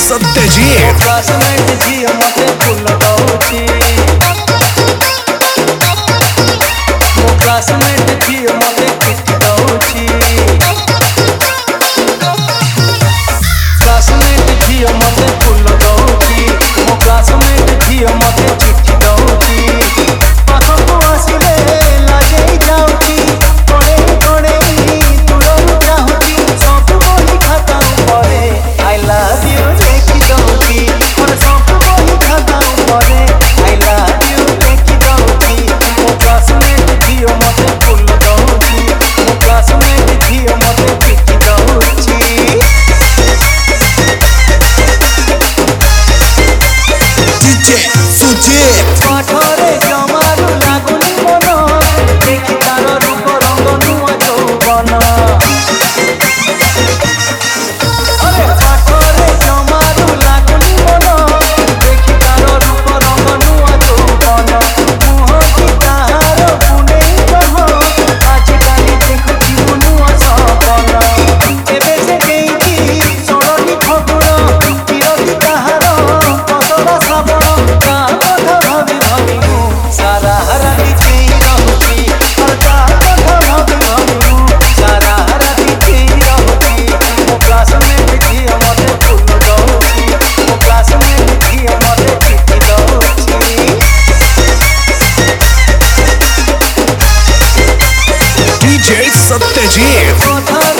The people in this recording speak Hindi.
सत्यजीत क्लासमेट झियो मते फुल दउची मो क्लासमेट झियो मते किट दउची क्लासमेट झियो मते फुल दउची मो क्लासमेट झियो मते चिट्ठी दउची पाखको आसिले लागेई जाउची कोणे कोणे तुरंत चाहुची सब बही खाता परे आई लव यू लेखि दउची और सब बही खाता परे आई लव यू लेखि दउची मो क्लासमेट झियो मते फुल दउची मो क्लासमेट झियो मते चिट्ठी दउची डीजे सुजीत पाठरे जमारू लागुनी मन देखि तार रूप रंग नुआ यौवन अरे पाठरे जमारू लागुनी मन देखि तार रूप रंग नुआ यौवन मुह की ताहार पुने कह आज काली देखुची नुआ सपन एबे से केइकी सोरनी फगुण किरती ताहार पसरा साबण का कथा भाभी भाभी सारा राती चेई रहूची और का कथा भाभी भाभी सारा राती चेई रहूची मो क्लासमेट झियो मते फुल दउची मो क्लासमेट झियो मते चिट्ठी दउची डीजे सत्यजीत कोठा